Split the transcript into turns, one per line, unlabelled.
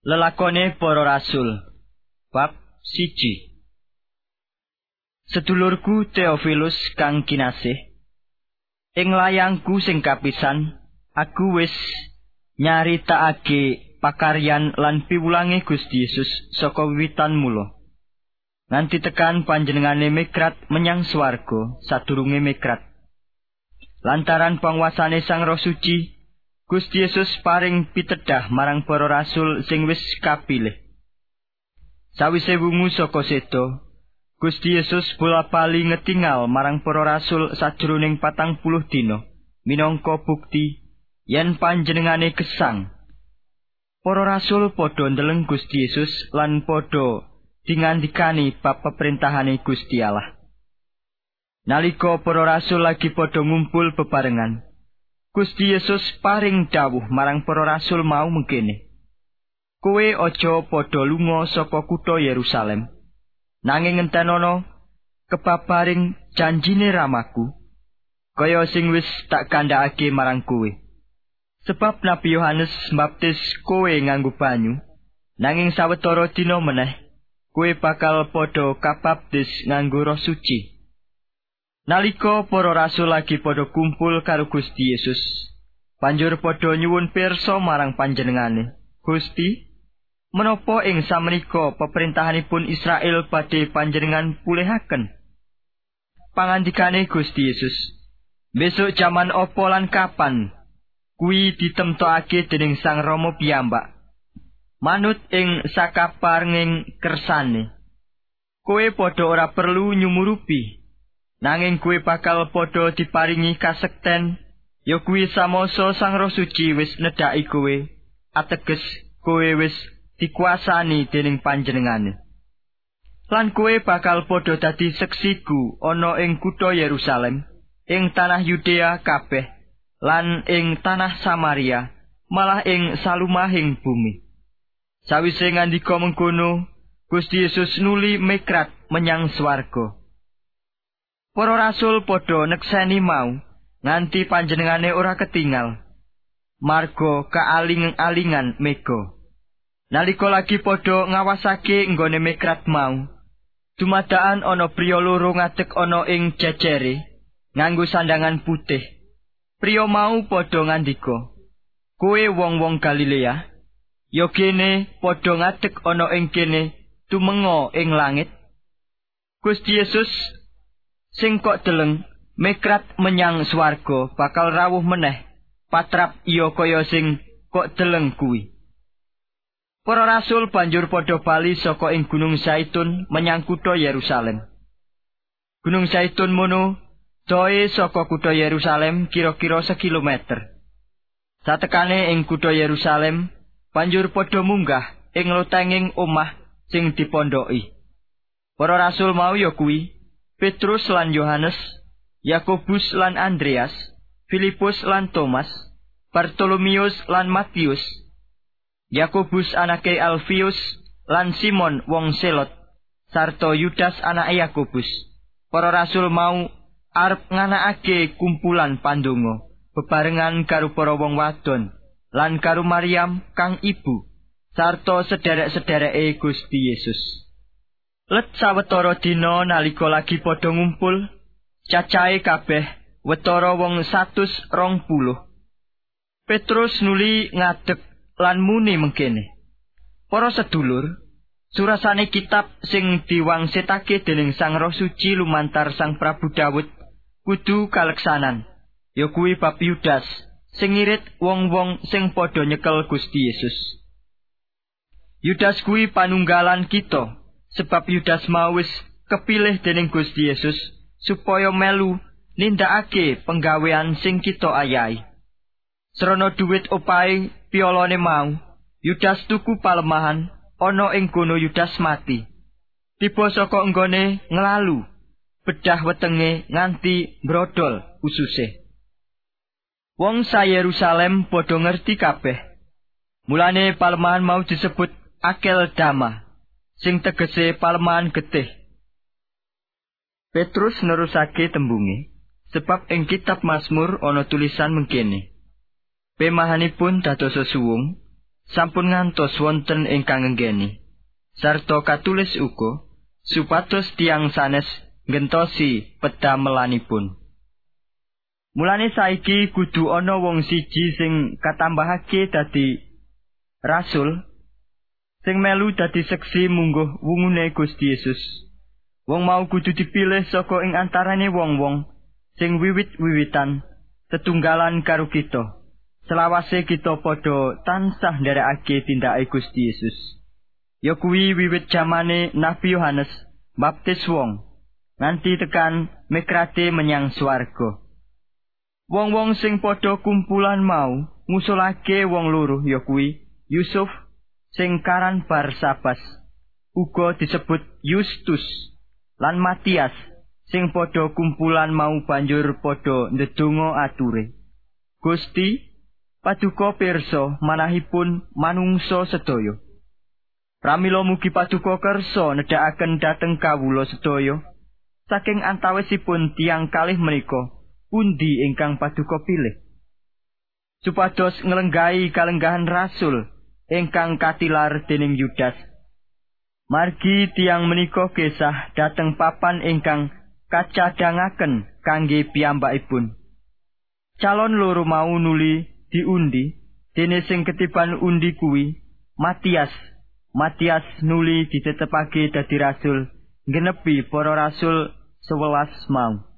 Lelakone para rasul bab 1. Sedulurku Theophilus kang kinasih, ing layangku sing kapisan aku wis nyaritakake pakaryan lan piwulange Gusti Yesus saka wiwitan mula nganti tekan panjenengane migrat menyang swarga sadurunge migrat. Lantaran panguwasane Sang Roh Suci, Gusti Yesus paring pitedah marang para rasul sing wis kapilih. Sawise wungu saka sedo, Gusti Yesus bola-bali ngetingal marang para rasul sajroning 40 dina minangka bukti yen panjenengane gesang. Para rasul padha ndeleng Gusti Yesus lan padha dingandikani bab peperintahane Gusti Allah. Nalika para rasul lagi padha ngumpul bebarengan, Gusti Yesus paring dawuh marang para rasul mau mengkene, "Kowe aja padha lunga saka kutha Yerusalem, nanging ngentenono kebabaring janjine Ramaku, kaya sing wis tak kandhakake marang kowe. Sebab Nabi Yohanes mbaptis kowe nganggo banyu, nanging sawetara dina meneh kowe bakal padha kabaptis nganggo Roh Suci." Nalika para rasul lagi padha kumpul karo Gusti Yesus, banjur padha nyuwun pirsa marang panjenengane, "Gusti, menapa ing samenika peperintahanipun Israel badhe panjenengan pulihaken?" Pangandikane Gusti Yesus, "Besok jaman apa lan kapan kuwi ditemtokake dening Sang Rama piyambak, manut ing sakaparenging kersane. Kowe padha ora perlu nyumurupi, nanging kowe bakal padha diparingi kasekten, ya kuwi samasa Sang Roh Suci wis nedhaki kowe, ateges kowe wis dikuasani dening panjenengane. Lan kowe bakal padha dadi seksiku ana ing kutha Yerusalem, ing tanah Yudea kabeh, lan ing tanah Samaria, malah ing salumahing bumi." Sawise ngandika mengkono, Gusti Yesus nuli migrat menyang swarga. Para rasul padha nekseni mau nganti panjenengane ora ketingal, marga kaaling-alingan mega. Nalika lagi padha ngawasake nggone migrat mau, dumadakan ana priya loro ngadeg ana ing jejere nganggo sandangan putih. Priya mau padha ngandika, "Kowe wong-wong Galilea, ya kene padha ngadeg ana ing kene tumenga ing langit." Gusti Yesus sing kok deleng migrat menyang swarga bakal rawuh meneh patrap iya kaya sing kok deleng kuwi. Para rasul banjur padha bali saka ing Gunung Zaitun menyang kutha Yerusalem. Gunung Zaitun mono dawe saka kutha Yerusalem kira-kira 1 kilometer. Satekane ing kutha Yerusalem banjur padha munggah ing lotenging omah sing dipondoki. Para rasul mau ya kuwi Petrus lan Yohanes, Yakobus lan Andreas, Filipus lan Thomas, Bartolomeus lan Matius, Yakobus anake Alfius lan Simon wong Selot, sarta Yudas anake Yakobus. Para rasul mau arep nganakake kumpulan pandonga bebarengan karo para wong wadon lan karo Maryam kang ibu sarta sederek-sedereke Gusti Yesus. Let sawetara dina nalika lagi padha ngumpul, cacahe kabeh wetara wong 120. Petrus nuli ngadeg lan muni mengkene, "Para sedulur, surasane kitab sing diwangsetake dening Sang Roh Suci lumantar Sang Prabu Daud kudu kaleksanan, ya kuwi bab Yudas sing ngirit wong-wong sing padha nyekel Gusti Yesus. Yudas kuwi panunggalan kita, sebab Yudas mau wis kepilih dening Gusti Yesus supaya melu nindakake penggawean sing kita ayahi. Srana dhuwit opahe piolone mau, Yudas tuku palemahan, ana ing kono Yudas mati. Tiba saka enggone nglalu, bedah wetenge nganti mbrodol ususe. Wong sa Yerusalem padha ngerti kabeh. Mulane palemahan mau disebut Akeldama, sing tegese palemahan getih. Petrus nerusake tembunge, sebab ing kitab Mazmur ana tulisan mengkene, "Pemahanipun dadosa suwung, sampun ngantos wonten ingkang ngenggeni. Sarta katulis uga supados tiyang sanes ngentosi pedamelanipun. Mulane saiki kudu ana wong siji sing katambahake dadi rasul, sing melu dadi seksi mungguh wungune Gusti Yesus. Wong mau kudu dipilih saka ing antarane wong-wong sing wiwit-wiwitan tetunggalan karo kita. Selawase kita padha tansah nderekake tindake Gusti Yesus. Ya kuwi wiwit jamane Nabi Yohanes baptis wong nganti tekan mikrate menyang swarga. Wong-wong sing padha kumpulan mau ngusulake wong loro ya kuwi Yusuf sing karan Barsabas, uga disebut Yustus, lan Matias sing padha kumpulan mau banjur padha ndedonga ature. Gusti, paduka pirsa manahipun manungsa sedaya. Pramila mugi paduka kersa nedhakaken dhateng kawula sedaya saking antawisipun tiyang kalih menika pundi ingkang paduka pilih, supados nglenggahi kalenggahan rasul ingkang katilar dening Yudas. Margi tiyang menika gesah dhateng papan ingkang kacadangaken kangge piyambakipun. Calon loro mau nuli diundi, dene sing ketiban undi kuwi Matias. Matias nuli ditetepake dadi rasul, ngenepi para rasul 11 mau.